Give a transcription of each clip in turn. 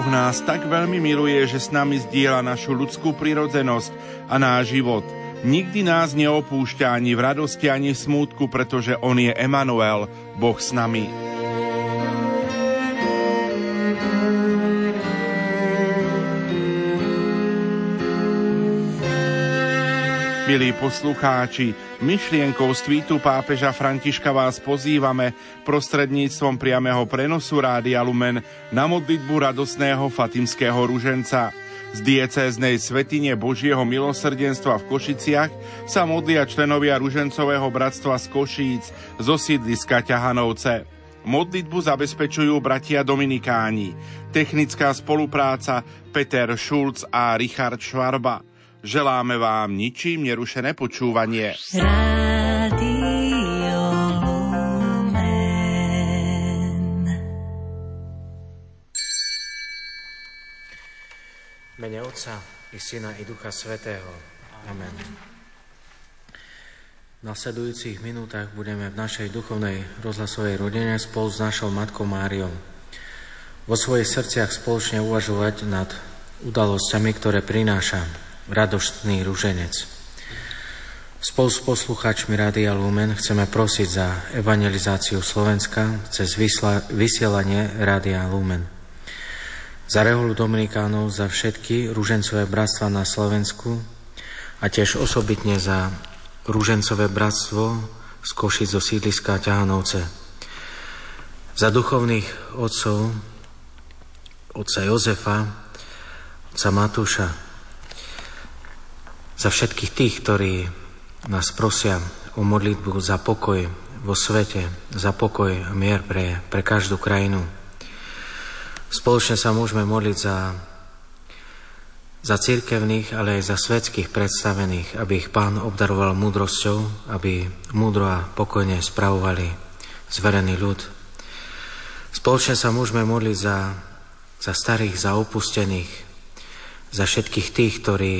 nás tak veľmi miluje, že s nami zdieľa našu ľudskú prirodzenosť a náš život. Nikdy nás neopúšťa ani v radosti, ani v smútku, pretože On je Emanuel, Boh s nami. Milí poslucháči, myšlienkou z tweetu pápeža Františka vás pozývame prostredníctvom priameho prenosu Rádia Lumen na modlitbu radosného fatimského ruženca. Z diecéznej svätyne Božieho milosrdenstva v Košiciach sa modlia členovia ružencového bratstva z Košíc zo sídliska Ťahanovce. Modlitbu zabezpečujú bratia Dominikáni. Technická spolupráca Peter Šulc a Richard Švarba. Želáme vám ničím nerušené počúvanie. Rádio Lumen. Mene Otca i Syna i Ducha Svätého. Amen. V nasledujúcich minútach budeme v našej duchovnej rozhlasovej rodine spolu s našou Matkou Máriou vo svojich srdciach spoločne uvažovať nad udalosťami, ktoré prináša radostný ruženec. Spolu s poslucháčmi Rádia Lumen chceme prosiť za evangelizáciu Slovenska cez vysielanie Rádia Lumen. Za reholu Dominikánov, za všetky ružencové bratstva na Slovensku a tiež osobitne za ružencové bratstvo z Košic zo sídliska Ťahanovce. Za duchovných otcov, otca Jozefa, otca Matúša, za všetkých tých, ktorí nás prosia o modlitbu za pokoj vo svete, za pokoj a mier pre každú krajinu. Spoločne sa môžeme modliť za cirkevných, ale aj za svetských predstavených, aby ich Pán obdaroval múdrosťou, aby múdro a pokojne spravovali zverený ľud. Spoločne sa môžeme modliť za starých, za opustených, za všetkých tých, ktorí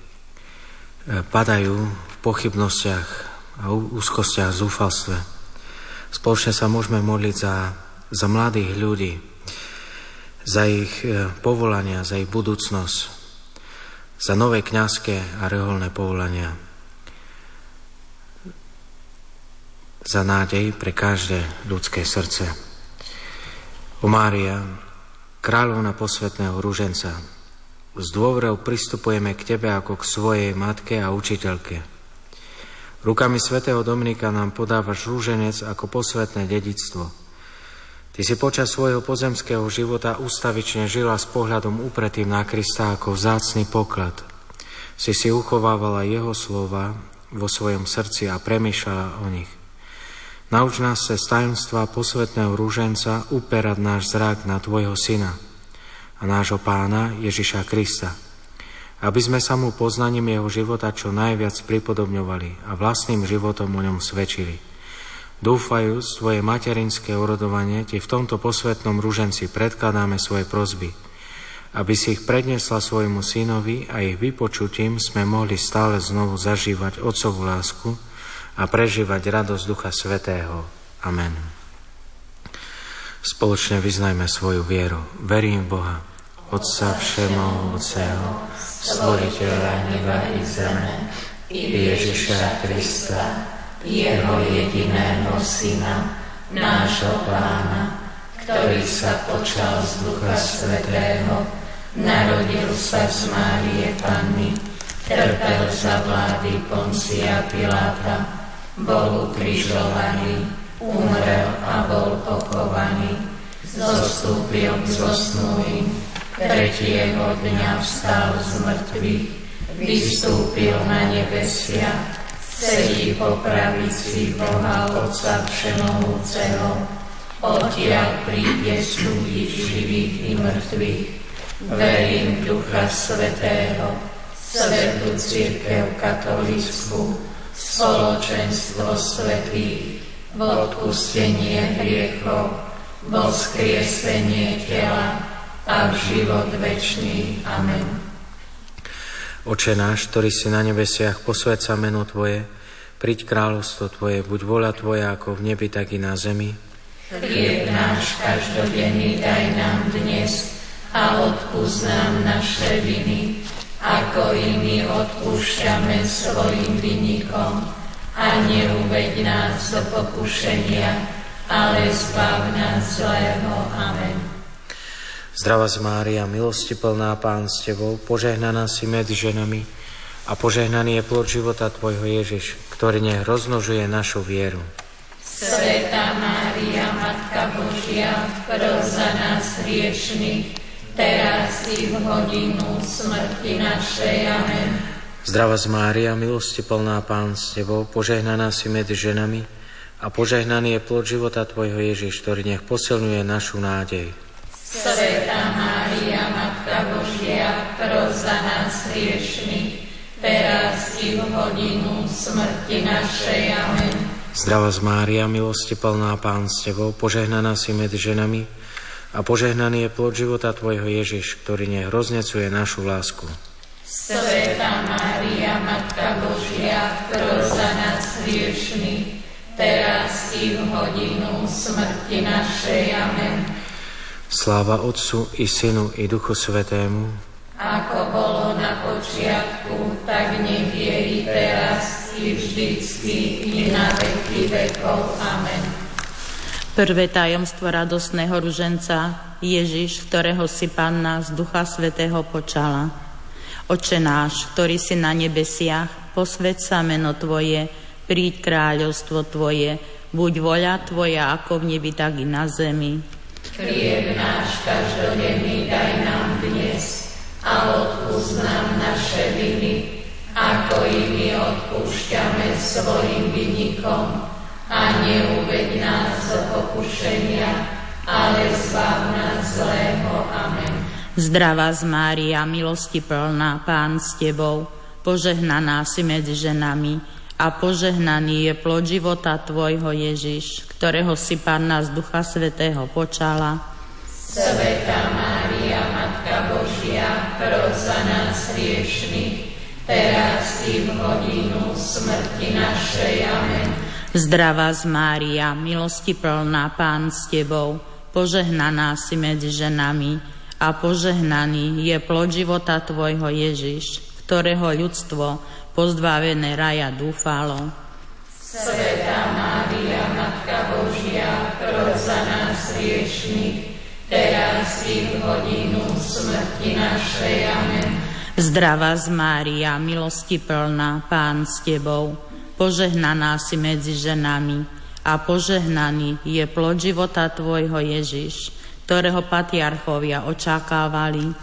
padajú v pochybnostiach a úzkostiach, zúfalstve. Spoločne sa môžeme modliť za mladých ľudí, za ich povolania, za ich budúcnosť, za nové kňazské a reholné povolania, za nádej pre každé ľudské srdce. O Mária, kráľovna posvätného ruženca, s dôverou pristupujeme k Tebe ako k svojej matke a učiteľke. Rukami svätého Dominika nám podávaš ruženec ako posvätné dedičstvo. Ty si počas svojho pozemského života ustavične žila s pohľadom upretým na Krista ako vzácny poklad. Si uchovávala jeho slova vo svojom srdci a premýšľala o nich. Nauč nás cez tajomstvá posvätného ruženca uperať náš zrak na Tvojho Syna a nášho Pána Ježiša Krista, aby sme sa mu poznaním jeho života čo najviac pripodobňovali a vlastným životom o ňom svedčili. Dúfajúc tvoje materinské urodovanie, ti v tomto posvätnom ruženci predkladáme svoje prosby, aby si ich predniesla svojmu synovi a ich vypočutím sme mohli stále znovu zažívať otcovú lásku a prežívať radosť Ducha Svätého. Amen. Spoločne vyznajme svoju vieru. Verím v Boha, Otca všemohúceho, stvoriteľa neba i zeme, i Ježiša Krista, jeho jediného Syna, nášho Pána, ktorý sa počal z Ducha Svätého, narodil sa z Márie Panny, trpel za vlády Poncia Piláta, bol ukrižovaný, umrel a bol pochovaný, zostúpil k zosnulým, tretieho dňa vstal z mŕtvych, vystúpil na nebesia, sedí po pravici Boha Otca všemohúceho, odtiaľ príde súdiť živých i mŕtvych. Verím Ducha Svätého, svätú cirkev katolícku, spoločenstvo svätých, odpustenie hriechov, vzkriesenie tela a život večný. Amen. Oče náš, ktorý si na nebesiach, posväť sa meno Tvoje, príď kráľovstvo Tvoje, buď vôľa Tvoja ako v nebi, tak i na zemi. Chlieb náš každodenný daj nám dnes a odpusť nám naše viny, ako i my odpúšťame svojim vinníkom. A neuveď nás do pokušenia, ale zbav nás zlého. Amen. Zdravá Mária, milosti plná, Pán s Tebou, požehnaná si medzi ženami a požehnaný je plod života Tvojho Ježiš, ktorý nech rozmnožuje našu vieru. Svätá Mária, Matka Božia, pros za nás hriešnych, teraz i v hodinu smrti našej. Amen. Zdravá Mária, milosti plná, Pán s Tebou, požehnaná si medzi ženami a požehnaný je plod života Tvojho Ježiš, ktorý nech posilňuje našu nádej. Svätá Mária, Matka Božia, pros za nás hriešnych, teraz i v hodinu smrti našej. Amen. Zdravá Mária, milosti plná, Pán s Tebou, požehnaná si medzi ženami a požehnaný je plod života Tvojho Ježiš, ktorý nech roznecuje našu lásku. Svätá Mária, Matka Božia, pros za nás hriešnych, teraz i v hodinu smrti našej. Amen. Sláva Otcu i Synu i Duchu Svätému, ako bolo na počiatku, tak nech je i teraz, i vždycky, i na veky vekov. Amen. Prvé tajomstvo radostného ruženca, Ježiš, ktorého si Panna z Ducha Svätého počala. Oče náš, ktorý si na nebesiach, posväť sa meno Tvoje, príď kráľovstvo Tvoje, buď voľa Tvoja ako v nebi, tak i na zemi. Chlieb náš každodenný daj nám dnes a odpusť nám naše viny, ako i my odpúšťame svojim vinníkom. A neuveď nás do pokušenia, ale zbav nás zlého. Amen. Zdravá Mária, milosti plná, Pán s Tebou, požehnaná si medzi ženami a požehnaný je plod života Tvojho Ježiš, ktorého si Panna z Ducha Svätého počala. Svätá Mária, Matka Božia, pros za nás hriešnych, teraz i v hodinu smrti našej. Amen. Zdravá Mária, milosti plná, Pán s Tebou, požehnaná si medzi ženami a požehnaný je plod života Tvojho Ježiš, ktorého ľudstvo pozdvávené raja dúfalo. Svätá Mária, Matka Božia, pros za nás hriešnych, teraz i v hodinu smrti našej. Amen. Zdravá Mária, milosti plná, Pán s Tebou, požehnaná si medzi ženami a požehnaný je plod života Tvojho Ježiš, ktorého patriarchovia očakávali.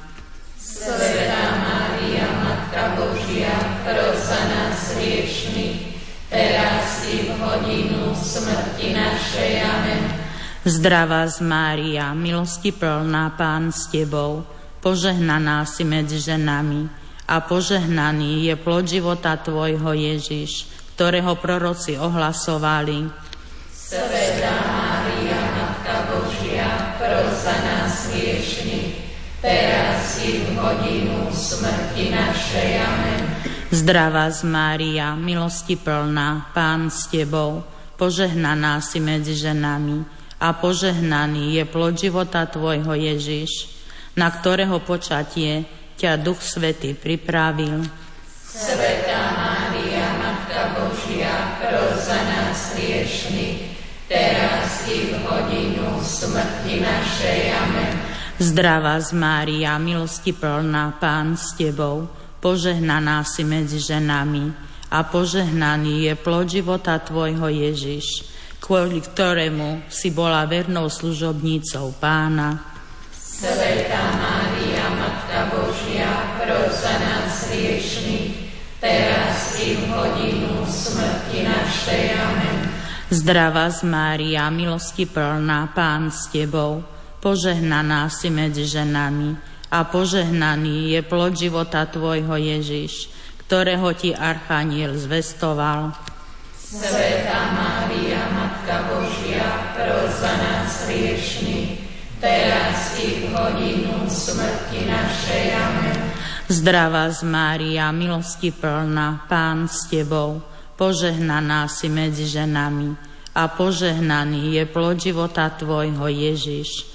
Svätá Mária, Matka Božia, pros za nás hriešnych, teraz i v hodinu smrti našej. Amen. Zdravá Mária, milosti plná, Pán s Tebou, požehnaná si medzi ženami a požehnaný je plod života Tvojho Ježiš, ktorého proroci ohlasovali. Svätá Mária, Matka Božia, pros za nás hriešnych, teraz i v hodinu smrti našej. Amen. Zdravá Mária, milosti plná, Pán s Tebou, požehnaná si medzi ženami a požehnaný je plod života Tvojho Ježiš, na ktorého počatie ťa Duch Svätý pripravil. Svätá Mária, Matka Božia, pros za nás hriešnych, teraz i v hodinu smrti našej. Amen. Zdravá Mária, milosti plná, Pán s Tebou, požehnaná si medzi ženami a požehnaný je plod života Tvojho Ježiš, kvôli ktorému si bola vernou služobnícou Pána. Svätá Mária, Matka Božia, pros za nás hriešnych, teraz i v hodinu smrti našej. Amen. Zdravá Mária, milosti plná, Pán s Tebou, požehnaná si medzi ženami a požehnaný je plod života Tvojho Ježiš, ktorého Ti archaniel zvestoval. Svätá Mária, Matka Božia, pros za nás hriešnych, teraz i v hodinu smrti našej. Amen. Zdravá Mária, milosti plná, Pán s Tebou, požehnaná si medzi ženami a požehnaný je plod života Tvojho Ježiš,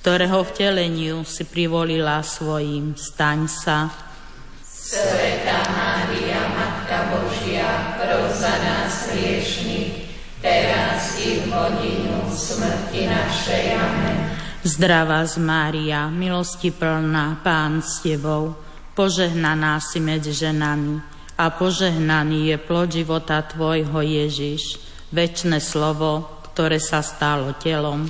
ktorého vteleniu si privolila svojim, staň sa. Svätá Mária, Matka Božia, pros za nás hriešnych, teraz i v hodinu smrti našej. Amen. Zdravá Mária, milosti plná, Pán s Tebou, požehnaná si medzi ženami a požehnaný je plod života Tvojho Ježiš, večné slovo, ktoré sa stalo telom.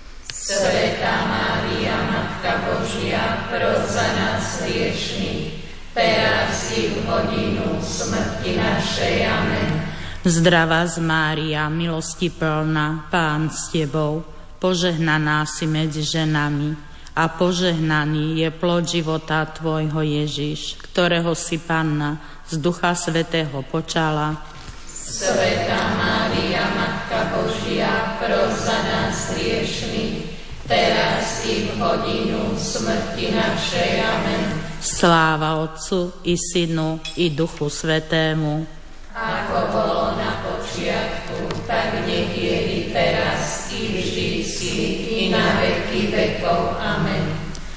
Svätá Mária, Matka Božia, pros za nás hriešnych, teraz i v hodinu smrti našej. Amen. Zdravá Mária, milosti plná, Pán s Tebou, požehnaná si medzi ženami a požehnaný je plod života Tvojho Ježiš, ktorého si Panna z Ducha Svätého počala. Svätá Mária, Matka Božia, pros za nás hriešnych, teraz i v hodinu smrti našej. Amen. Sláva Otcu i Synu i Duchu Svätému, ako bolo na počiatku, tak nech je i teraz, i vždycky, i na veky vekov. Amen.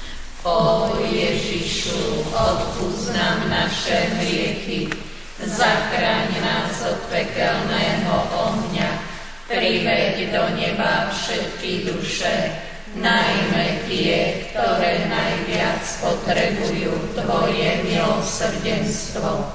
Ó Ježišu, odpusť nám naše hriechy, zachráň nás od pekelného ohňa, priveď do neba všetky duše, najmä tie, ktoré najviac potrebujú Tvoje milosrdenstvo.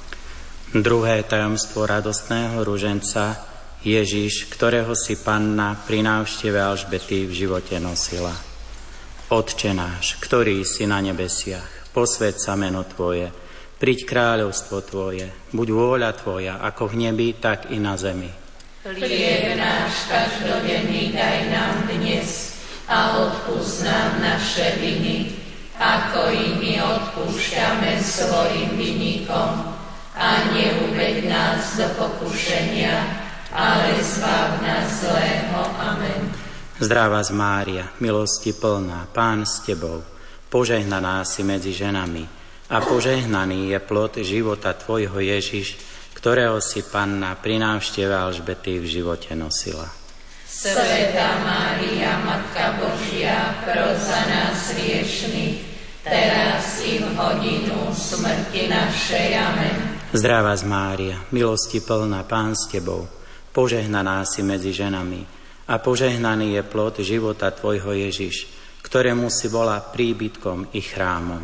Druhé tajomstvo radostného ruženca, Ježiš, ktorého si Panna pri návšteve Alžbety v živote nosila. Otče náš, ktorý si na nebesiach, posväť sa meno Tvoje, príď kráľovstvo Tvoje, buď vôľa Tvoja, ako v nebi, tak i na zemi. Chlieb náš každodenný daj nám dnes a odpusť nám naše viny, ako i my odpúšťame svojim vinníkom. A neuveď nás do pokušenia, ale zbav nás zlého. Amen. Zdravá Mária, milosti plná, Pán s Tebou, požehnaná si medzi ženami a požehnaný je plod života Tvojho Ježiš, ktorého si Panna pri návšteve Alžbety v živote nosila. Svätá Mária, Matka Božia, pros za nás hriešnych, teraz i v hodinu smrti našej. Amen. Zdravá Mária, milosti plná, Pán s Tebou, požehnaná si medzi ženami a požehnaný je plod života Tvojho Ježiš, ktorému si bola príbytkom i chrámom.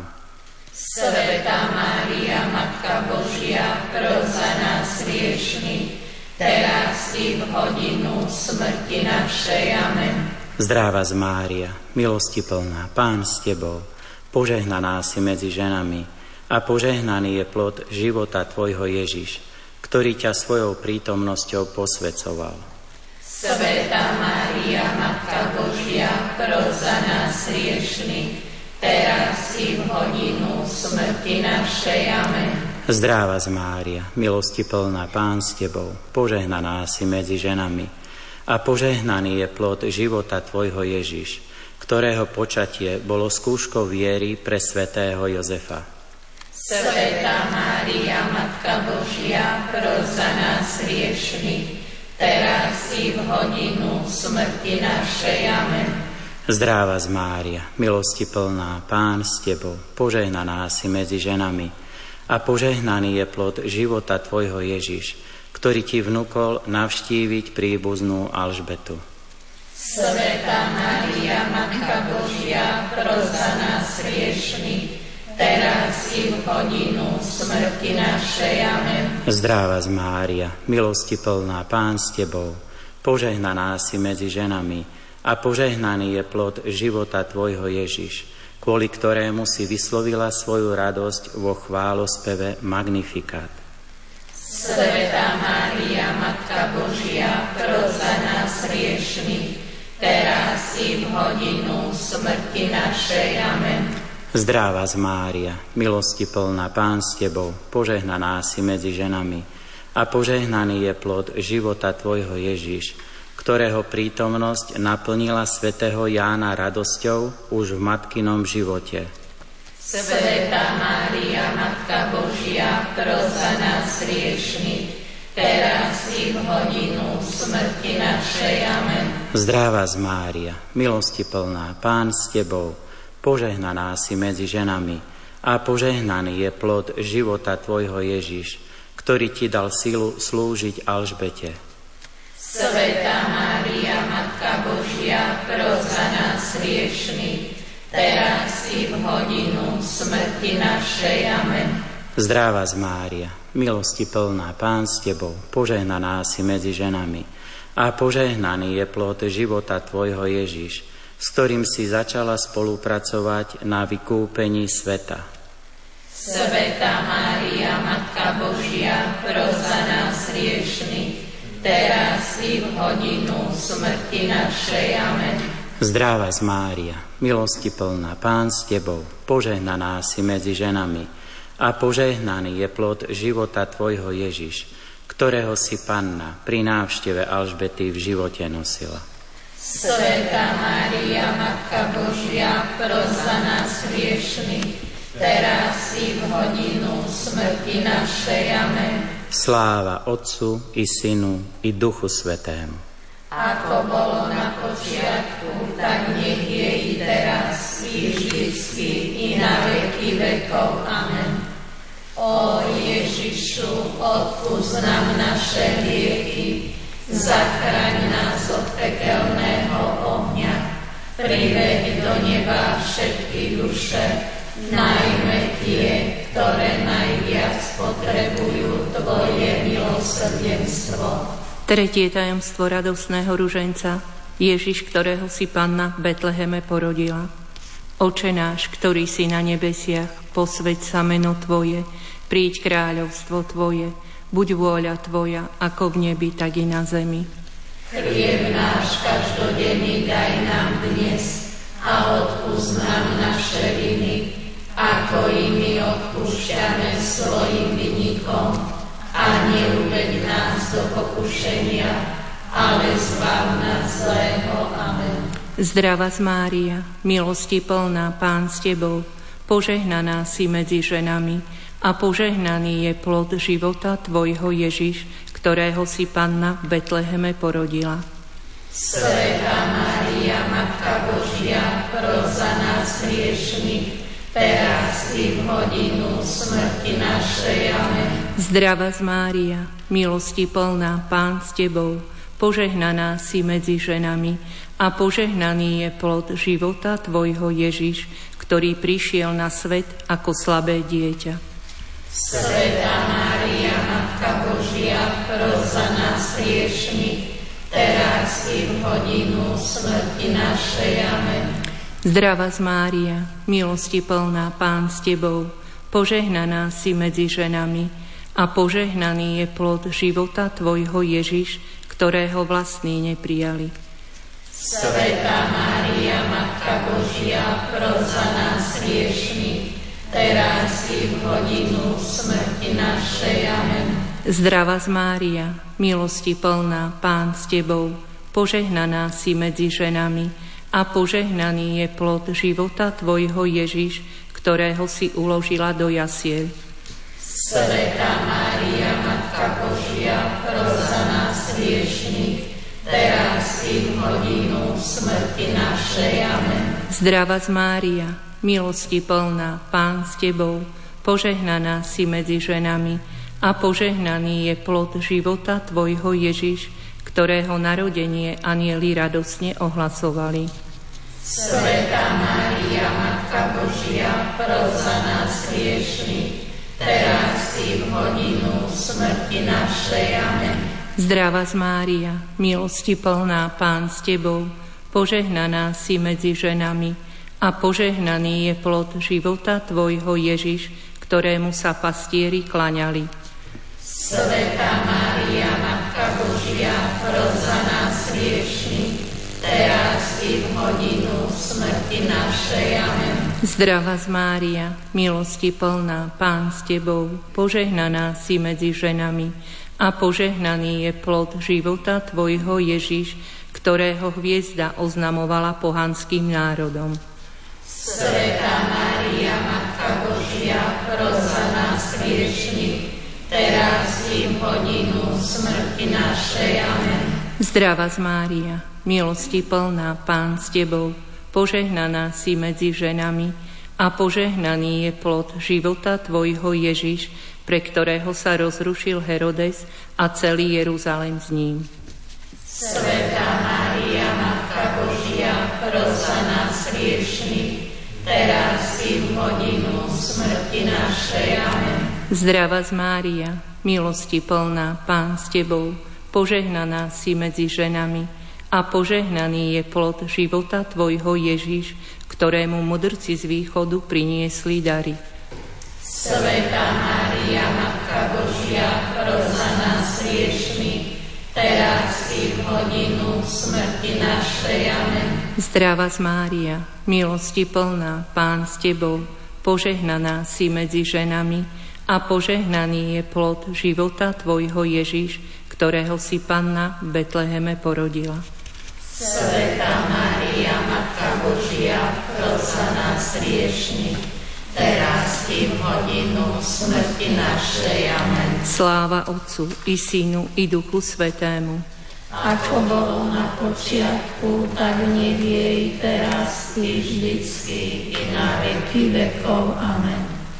Svätá Mária, Matka Božia, pros za nás hriešnych, teraz i v hodinu smrti našej. Amen. Zdravá Mária, milosti plná, Pán s Tebou, požehnaná si medzi ženami a požehnaný je plod života Tvojho Ježiš, ktorý ťa svojou prítomnosťou posväcoval. Svätá Mária, Matka Božia, pros za nás hriešnych, teraz i v hodinu smrti našej. Amen. Zdravá Mária, milosti plná, Pán s Tebou, požehnaná si medzi ženami a požehnaný je plod života Tvojho Ježiš, ktorého počatie bolo skúškou viery pre svätého Jozefa. Svätá Mária, Matka Božia, pros za nás hriešnych, teraz i v hodinu smrti našej. Amen. Zdravá Mária, milosti plná, Pán s Tebou, požehnaná si medzi ženami a požehnaný je plod života Tvojho Ježiš, ktorý Ti vnúkol navštíviť príbuznú Alžbetu. Svätá Mária, Matka Božia, pros za nás hriešnych, teraz i v hodinu smrti našej. Amen. Zdravá Mária, milosti plná, Pán s Tebou, požehnaná si medzi ženami a požehnaný je plod života Tvojho Ježiš, kvôli ktorému si vyslovila svoju radosť vo chválospeve Magnificat. Svätá Mária, Matka Božia, pros za nás hriešnych, teraz i v hodinu smrti našej. Amen. Zdravá Mária, milosti plná, Pán s Tebou, požehnaná si medzi ženami a požehnaný je plod života Tvojho Ježiš, ktorého prítomnosť naplnila svätého Jána radosťou už v matkinom živote. Svätá Mária, Matka Božia, pros za nás hriešnych, teraz i v hodinu smrti našej. Amen. Zdravá z Mária, milosti plná, Pán s Tebou, požehnaná si medzi ženami a požehnaný je plod života Tvojho Ježiš, ktorý Ti dal silu slúžiť Alžbete. Svätá Mária, Matka Božia, pros za nás hriešnych, teraz i v hodinu smrti našej. Amen. Zdravá z Mária, milosti plná, Pán s Tebou, požehnaná si medzi ženami a požehnaný je plod života Tvojho Ježiš, s ktorým si začala spolupracovať na vykúpení sveta. Svätá Mária, Matka Božia, pros za nás hriešnych, teraz i v hodinu smrti našej. Amen. Zdravá z Mária, milosti plná, Pán s Tebou, požehnaná si medzi ženami a požehnaný je plod života Tvojho Ježiš, ktorého si Panna pri návšteve Alžbety v živote nosila. Svätá Mária, Matka Božia, pros za nás hriešnych, teraz i v hodinu smrti našej. Amen. Sláva Otcu i Synu i Duchu Svätému. Ako bolo na počiatku, tak nech je i teraz, i vždycky, i na veky vekov. Amen. Ó Ježišu, odpusť nám naše hriechy, zachraň nás od pekelného ohňa, priveď do neba všetky duše, najmä tie, ktoré najviac potrebujú Tvoje milosrdenstvo. Tretie tajomstvo radostného ruženca, Ježiš, ktorého si Panna v Betleheme porodila. Oče náš, ktorý si na nebesiach, posväť sa meno Tvoje, príď kráľovstvo Tvoje, buď vôľa Tvoja, ako v nebi, tak i na zemi. Chlieb náš každodenný daj nám dnes a odpusť nám naše viny, ako i my odpúšťame svojim vinníkom. A neuveď nás do pokušenia, ale zbav nás zlého. Amen. Zdravá z Mária, milosti plná, Pán s Tebou, požehnaná si medzi ženami a požehnaný je plod života Tvojho Ježiš, ktorého si Panna v Betleheme porodila. Svätá Mária, Matka Božia, pros za nás hriešnych, teraz i v hodinu smrti našej. Amen. Zdravá z Mária, milosti plná, Pán s Tebou, požehnaná si medzi ženami a požehnaný je plod života Tvojho Ježiš, ktorý prišiel na svet ako slabé dieťa. Svätá Mária, Matka Božia, pros za nás hriešnych, teraz i v hodinu smrti našej. Amen. Zdravá z Mária, milosti plná, Pán s Tebou, požehnaná si medzi ženami a požehnaný je plod života Tvojho Ježiš, ktorého vlastní neprijali. Svätá Mária, Matka Božia, pros za nás hriešnych, teraz i v hodinu smrti našej. Amen. Zdravá z Mária, milosti plná, Pán s Tebou, požehnaná si medzi ženami a požehnaný je plod života Tvojho Ježiš, ktorého si uložila do jasiel. Svätá Mária, Matka Božia, pros za nás hriešnych, teraz i v hodinu smrti našej. Amen. Zdravá z Mária, milosti plná, Pán s Tebou, požehnaná si medzi ženami a požehnaný je plod života Tvojho Ježiš, ktorého narodenie anjeli radosne ohlasovali. Svätá Mária, Matka Božia, pros za nás hriešnych, teraz i v hodinu smrti našej. Amen. Zdravá z Mária, milosti plná, Pán s Tebou, požehnaná si medzi ženami a požehnaný je plod života Tvojho Ježiš, ktorému sa pastieri klaňali. Svätá Mária, Matka Božia, pros za nás hriešnych, teraz i v hodinu smrti našej. Amen. Zdravá z Mária, milosti plná, Pán s Tebou, požehnaná si medzi ženami a požehnaný je plod života Tvojho Ježiš, ktorého hviezda oznamovala pohanským národom. Svätá Mária, Matka Božia, pros za nás hriešnych, teraz i v hodinu smrti našej. Amen. Zdravá Mária, milosti plná, Pán s Tebou, požehnaná si medzi ženami a požehnaný je plod života Tvojho Ježiš, pre ktorého sa rozrušil Herodes a celý Jeruzalém s ním. Svätá Mária, Matka Božia, pros za nás hriešnych, teraz i v hodinu smrti našej. Amen. Zdravá Mária, milosti plná, Pán s Tebou, požehnaná si medzi ženami a požehnaný je plod života Tvojho Ježiš, ktorému mudrci z východu priniesli dary. Svätá Mária, Matka Božia, pros za nás hriešnych, teraz i v hodinu smrti našej. Amen. Zdravá Mária, milosti plná, Pán s Tebou, požehnaná si medzi ženami a požehnaný je plod života Tvojho Ježiš, ktorého si Panna v Betleheme porodila. Svätá Mária, Matka Božia, pros za nás hriešnych, teraz i v hodinu smrti našej. Amen. Sláva Otcu i Synu i Duchu Svätému, ako bolo na počiatku, tak nech je i teraz i vždycky i na veky vekov. Amen.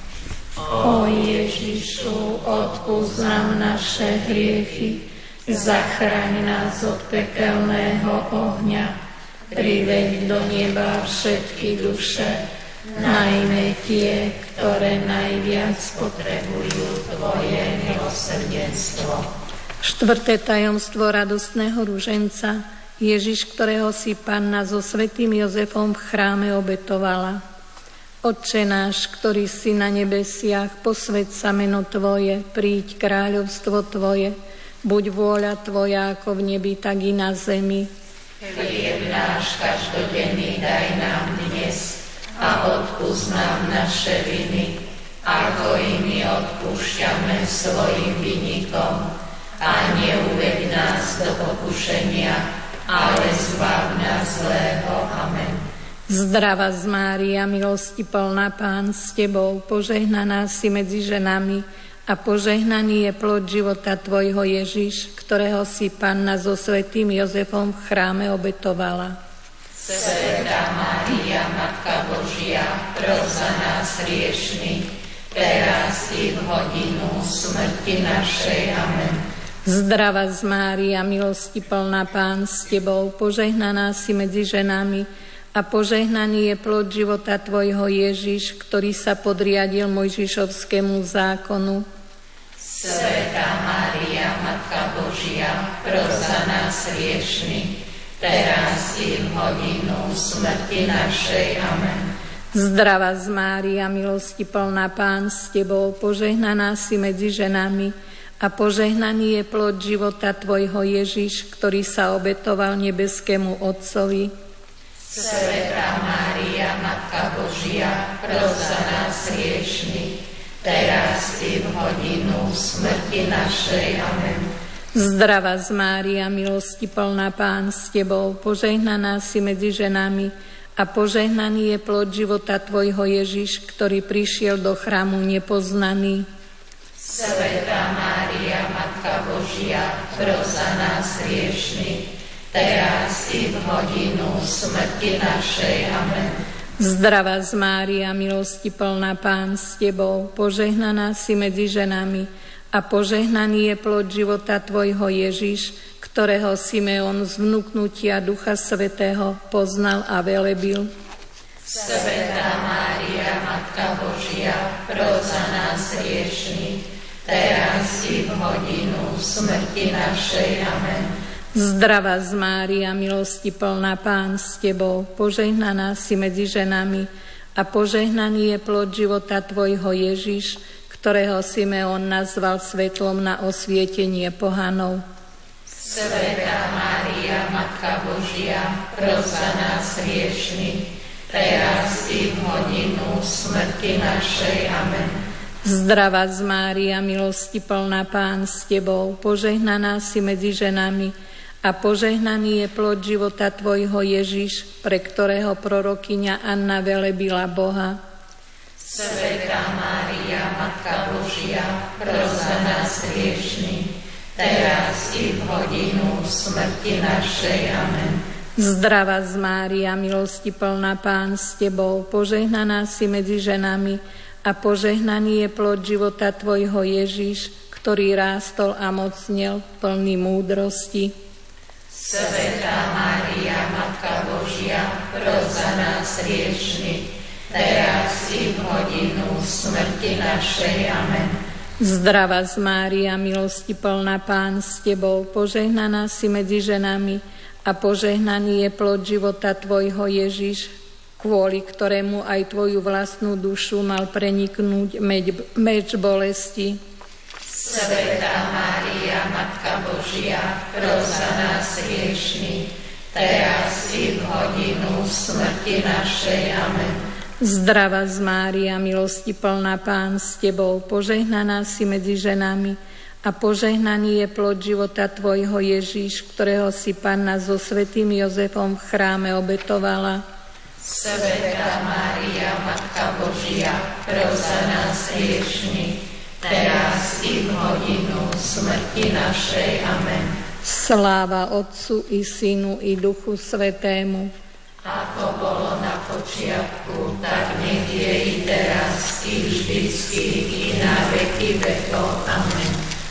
O Ježišu, odpusť nám naše hriechy, zachraň nás od pekelného ohňa, priveď do neba všetky duše, najmä tie, ktoré najviac potrebujú Tvoje milosrdenstvo. 4. tajomstvo radostného ruženca, Ježiš, ktorého si Panna so svätým Jozefom v chráme obetovala. Otče náš, ktorý si na nebesiach, posväť sa meno Tvoje, príď kráľovstvo Tvoje, buď vôľa Tvoja ako v nebi, tak i na zemi. Chlieb náš každodenný daj nám dnes a odpusť nám naše viny, ako i my odpúšťame svojim vinníkom. A neuveď nás do pokušenia, ale zbav nás zlého. Amen. Zdravá Mária, milosti plná, Pán s Tebou, požehnaná si medzi ženami a požehnaný je plod života Tvojho Ježiš, ktorého si Panna so svätým Jozefom v chráme obetovala. Svätá Mária, Matka Božia, pros za nás hriešnych, teraz i v hodinu smrti našej. Amen. Zdravá Mária, milosti plná, Pán s Tebou, požehnaná si medzi ženami a požehnaný je plod života Tvojho Ježiš, ktorý sa podriadil Mojžišovskému zákonu. Svätá Mária, Matka Božia, pros za nás hriešnych, teraz i v hodinu smrti našej. Amen. Zdravá Mária, milosti plná, Pán s Tebou, požehnaná si medzi ženami a požehnaný je plod života Tvojho Ježiš, ktorý sa obetoval nebeskému Otcovi. Svätá Mária, Matka Božia, pros za nás hriešnych, teraz i v hodinu smrti našej. Amen. Zdravá Mária, milosti plná, Pán s Tebou, požehnaná si medzi ženami a požehnaný je plod života Tvojho Ježiš, ktorý prišiel do chrámu nepoznaný. Svätá Mária, Matka Božia, pros za nás hriešnych, teraz i v hodinu smrti našej. Amen. Zdravá Mária, milosti plná, Pán s Tebou, požehnaná si medzi ženami a požehnaný je plod života Tvojho Ježiš, ktorého Simeon z vnuknutia Ducha Svätého poznal a velebil. Svätá Mária, Matka Božia, pros za nás hriešnych, teraz i v hodinu smrti našej. Amen. Zdravá Mária, milosti plná, Pán s Tebou, požehnaná si medzi ženami a požehnaný je plod života Tvojho Ježiš, ktorého Simeon nazval svetlom na osvietenie pohanov. Svätá Mária, Matka Božia, pros za nás hriešnych, teraz i v hodinu smrti našej. Amen. Zdravá Mária, milosti plná, Pán s Tebou, požehnaná si medzi ženami a požehnaný je plod života Tvojho Ježiš, pre ktorého prorokyňa Anna velebila Boha. Svätá Mária, Matka Božia, pros za nás hriešnych, teraz i v hodinu smrti našej. Amen. Zdravá Mária, milosti plná, Pán s Tebou, požehnaná si medzi ženami a požehnaný je plod života Tvojho Ježiš, ktorý rástol a mocnel, plný múdrosti. Svätá Mária, Matka Božia, pros za nás hriešnych, teraz i v hodinu smrti našej. Amen. Zdravá Mária, milosti plná, Pán s Tebou, požehnaná si medzi ženami a požehnaný je plod života Tvojho Ježiš, kvôli ktorému aj Tvoju vlastnú dušu mal preniknúť meč bolesti. Svätá Mária, Matka Božia, pros za nás hriešnych, teraz i v hodinu smrti našej. Amen. Zdravá Mária, milosti plná, Pán s Tebou, požehnaná si medzi ženami a požehnaný je plod života Tvojho Ježiš, ktorého si Panna so svätým Jozefom v chráme obetovala. Svätá Mária, Matka Božia, pros za nás hriešnych, teraz i v hodinu smrti našej. Amen. Sláva Otcu i Synu i Duchu Svätému, ako bolo na počiatku, tak nech je i teraz, i vždycky, i na veky vekov. Amen.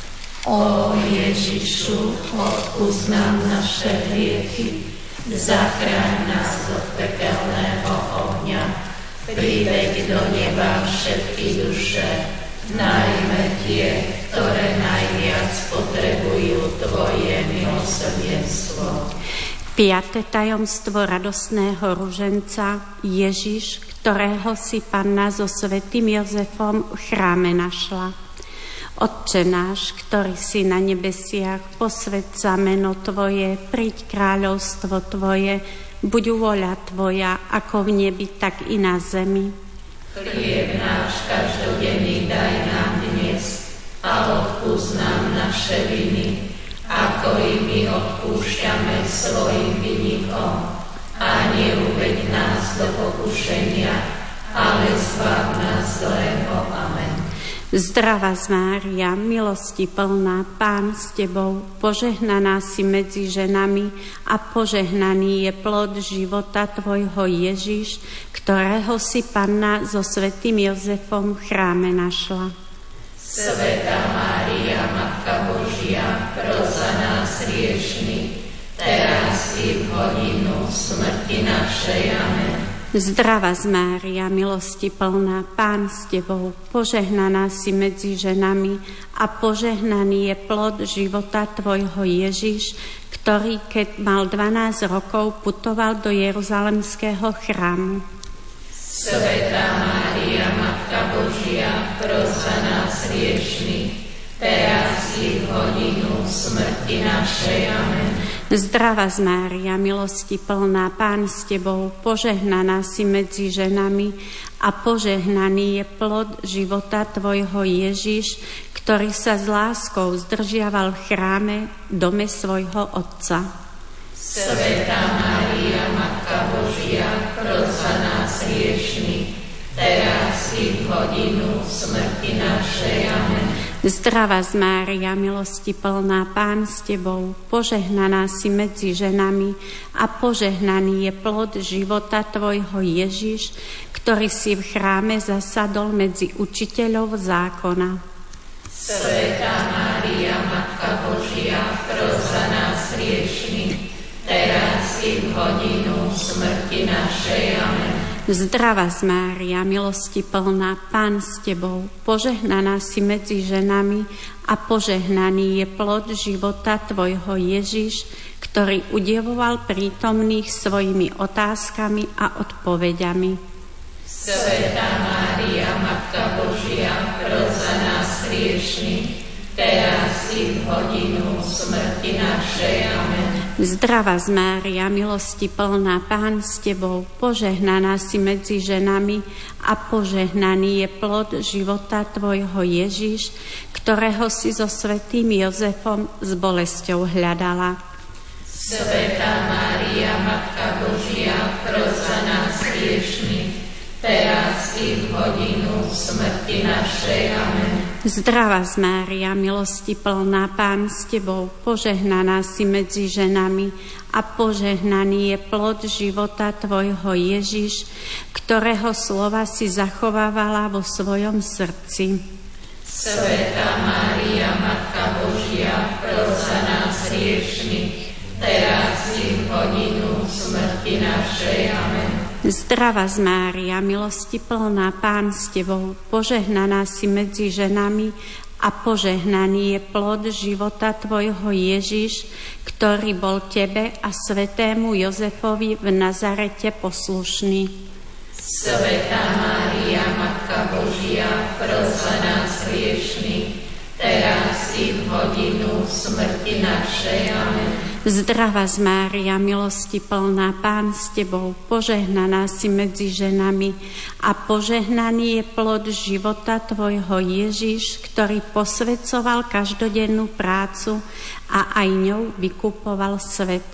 Ó Ježišu, odpusť nám naše hriechy, zachráň nás od pekelného ohňa, priveď do neba všetky duše, najmä tie, ktoré najviac potrebujú Tvoje milosrdenstvo. 5. tajomstvo radostného ruženca, Ježiš, ktorého si Panna so svätým Jozefom v chráme našla. Otče náš, ktorý si na nebesiach, posväť sa meno Tvoje, príď kráľovstvo Tvoje, buď vôľa Tvoja, ako v nebi, tak i na zemi. Chlieb náš každodenný daj nám dnes a odpusť nám naše viny, ako i my odpúšťame svojim vinníkom. A neuveď nás do pokušenia, ale zbav nás zlého. Amen. Zdravá Mária, milosti plná, Pán s Tebou, požehnaná si medzi ženami a požehnaný je plod života Tvojho Ježiš, ktorého si Panna so svätým Jozefom v chráme našla. Svätá Mária, Matka Božia, pros za nás hriešnych, teraz i v hodinu smrti našej. Amen. Zdravá Mária, milosti plná, Pán s Tebou, požehnaná si medzi ženami a požehnaný je plod života Tvojho Ježiš, ktorý, keď mal 12 rokov, putoval do Jeruzalemského chrámu. Svätá Mária, Matka Božia, pros za nás hriešnych, teraz i v hodinu smrti našej. Amen. Zdravá Mária, milosti plná, Pán s Tebou, požehnaná si medzi ženami a požehnaný je plod života Tvojho Ježiš, ktorý sa s láskou zdržiaval v chráme, dome svojho Otca. Svätá Mária, Matka Božia, pros za nás hriešnych, teraz i v hodinu smrti našej. Amen. Zdravá Mária, milosti plná, Pán s Tebou, požehnaná si medzi ženami a požehnaný je plod života Tvojho Ježiš, ktorý si v chráme zasadol medzi učiteľov zákona. Svätá Mária, Matka Božia, pros za nás hriešnych, teraz i v hodinu smrti našej. Amen. Zdravá Mária, milosti plná, Pán s Tebou, požehnaná si medzi ženami a požehnaný je plod života Tvojho Ježiš, ktorý udivoval prítomných svojimi otázkami a odpoveďami. Svätá Mária, Matka Božia, pros za nás hriešnych, teraz i v hodinu smrti našej. Amen. Zdravá Mária, milosti plná, Pán s Tebou, požehnaná si medzi ženami a požehnaný je plod života Tvojho Ježiš, ktorého si so svätým Jozefom s bolesťou hľadala. Svätá Mária, Matka Božia, pros za nás hriešnych, teraz i v hodinu smrti našej. Amen. Zdravá Mária, milosti plná, Pán s Tebou, požehnaná si medzi ženami a požehnaný je plod života Tvojho Ježiš, ktorého slova si zachovávala vo svojom srdci. Svätá Mária, Matka Božia, pros za nás hriešnych, teraz i v hodinu smrti našej. Amen. Zdravá Mária, milosti plná, Pán s Tebou, požehnaná si medzi ženami a požehnaný je plod života Tvojho Ježiš, ktorý bol Tebe a svätému Jozefovi v Nazarete poslušný. Svätá Mária, Matka Božia, pros za nás hriešnych, teraz i v hodinu smrti našej. Amen. Zdravá Mária, milosti plná, Pán s Tebou, požehnaná si medzi ženami a požehnaný je plod života Tvojho Ježiš, ktorý posväcoval každodennú prácu a aj ňou vykupoval svet.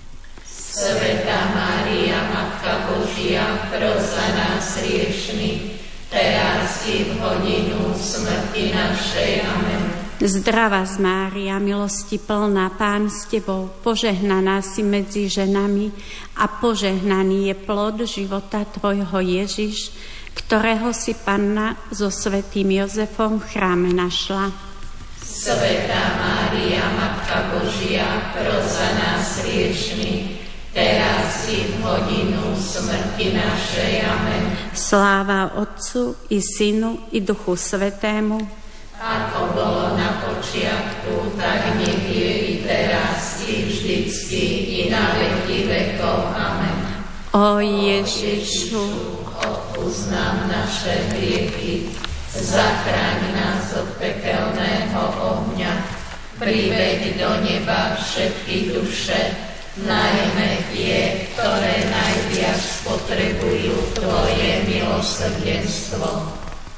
Svätá Mária, Matka Božia, pros za nás hriešnych, teraz i v hodinu smrti našej. Amen. Zdravá Mária, milosti plná, Pán s Tebou, požehnaná si medzi ženami a požehnaný je plod života Tvojho Ježiš, ktorého si Panna so svätým Jozefom v chráme našla. Svätá Mária, Matka Božia, pros za nás hriešnych, teraz i v hodinu smrti našej. Amen. Sláva Otcu i Synu i Duchu Svätému, ako bolo na počiatku, tak nech je i teraz, i vždycky, i na veky vekov. Amen. O Ježišu, odpusť nám naše hriechy, zachráň nás od pekelného ohňa, priveď do neba všetky duše, najmä tie, ktoré najviac potrebujú Tvoje milosrdenstvo.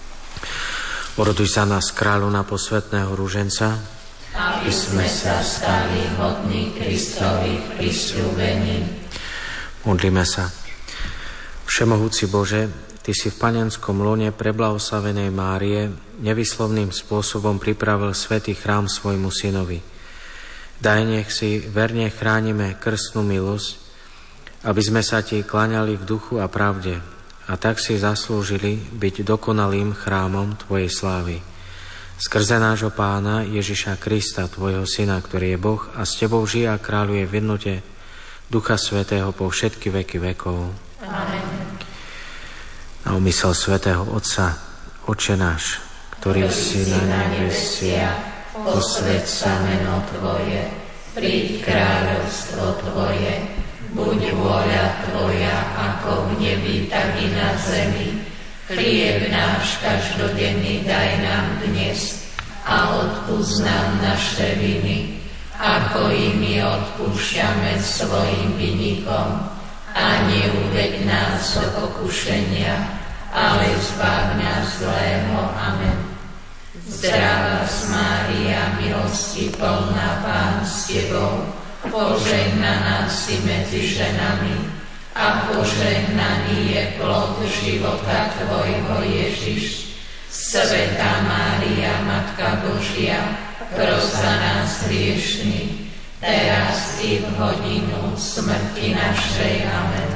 Oroduj za nás, kráľovna posvätného ruženca, aby sme sa stali hodní Kristovi prisľúbení. Modlíme sa. Všemohúci Bože, Ty si v panenskom lone preblahoslavenej Márie nevyslovným spôsobom pripravil svätý chrám svojmu synovi. Daj, nech si verne chránime krstnú milosť, aby sme sa Ti kláňali v duchu a pravde, a tak si zaslúžili byť dokonalým chrámom Tvojej slávy. Skrze nášho Pána Ježiša Krista, Tvojho Syna, ktorý je Boh a s Tebou žije a kráľuje v jednote Ducha Svätého po všetky veky vekov. Amen. Na úmysel Svätého Otca, Otče náš, ktorý si na nebesiach, posväť sa meno Tvoje, príď kráľovstvo Tvoje, buď vôľa Tvoja, ako v nebi, tak i na zemi. Chlieb náš každodenný daj nám dnes a odpusť nám naše viny, ako i my odpúšťame svojim vinníkom. A neuveď nás do pokušenia, ale zbav nás zlého. Amen. Zdravá Mária, milosti plná, Pán s Tebou, požehnaná si medzi ženami a požehnaný je plod života Tvojho Ježiš. Svätá Mária, Matka Božia, pros za nás hriešnych, teraz i v hodinu smrti našej. Amen.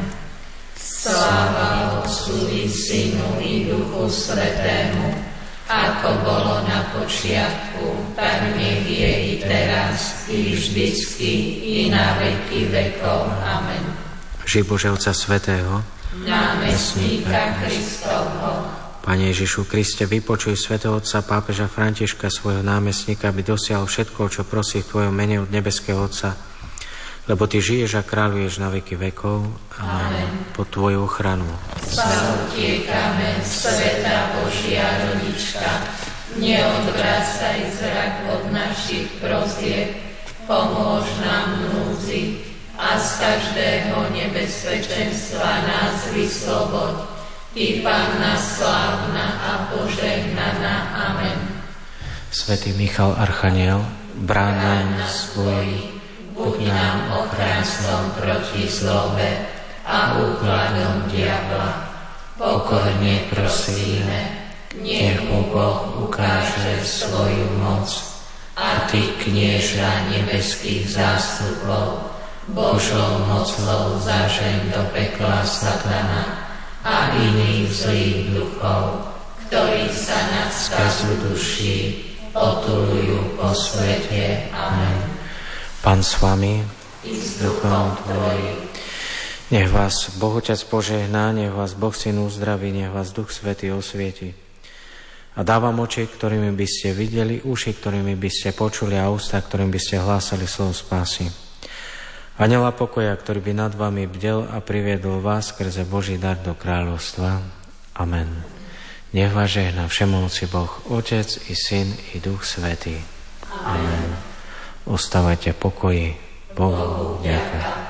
Sláva Otcu i Synu i Duchu Svätému, ako bolo na počiatku, tak nech je i teraz, i vždycky, i na veky vekov. Amen. Žij Bože Otca Svätého, námestníka Kristovho. Pane Ježišu Kriste, vypočuj svätého Otca pápeža Františka, svojho námestníka, aby dosiahol všetko, čo prosí v Tvojom mene od nebeského Otca, lebo Ty žiješ a kráľuješ na veky vekov. Amen. Pod Tvoju ochranu sa utiekame, Svätá Božia Rodička, neodvracaj zrak od našich prosieb, pomôž nám v núdzi a z každého nebezpečenstva nás vysloboď. Ty, Panna slávna a požehnaná. Amen. Svätý Michal Archaniel, bráň nám svojich, buď nám ochrancom proti zlobe a úkladom diabla. Pokorne prosíme, nech mu Boh ukáže svoju moc. A ty, knieža nebeských zástupov, Božou mocou zažeň do pekla Satana a iných zlých duchov, ktorí sa na skazu duší potulujú po svete. Amen. Pán s vami I s duchom tvojim. Nech vás Boh Otec požehná, nech vás Boh Syn uzdraví, nech vás Duch Svätý osvieti. A dávam oči, ktorými by ste videli, uši, ktorými by ste počuli a ústa, ktorým by ste hlásali slovo spásy. Anjela pokoja, ktorý by nad vami bdel a priviedol vás skrze Boží dar do kráľovstva. Amen. Nech vás žehná všemohúci Boh, Otec i Syn i Duch Svätý. Amen. Ostávajte pokoji. Bohu vďaka.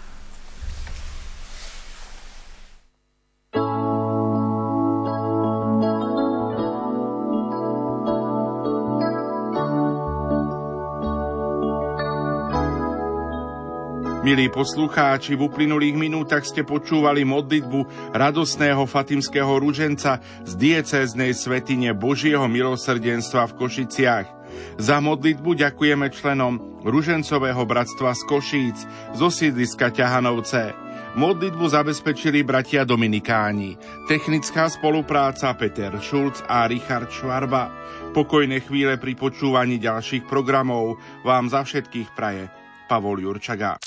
Milí poslucháči, v uplynulých minútach ste počúvali modlitbu radostného fatimského ruženca z diecéznej svätyne Božieho milosrdenstva v Košiciach. Za modlitbu ďakujeme členom Ružencového bratstva z Košíc zo sídliska Ťahanovce. Modlitbu zabezpečili bratia Dominikáni. Technická spolupráca Peter Šulc a Richard Švarba. Pokojné chvíle pri počúvaní ďalších programov vám za všetkých praje Pavol Jurčaga.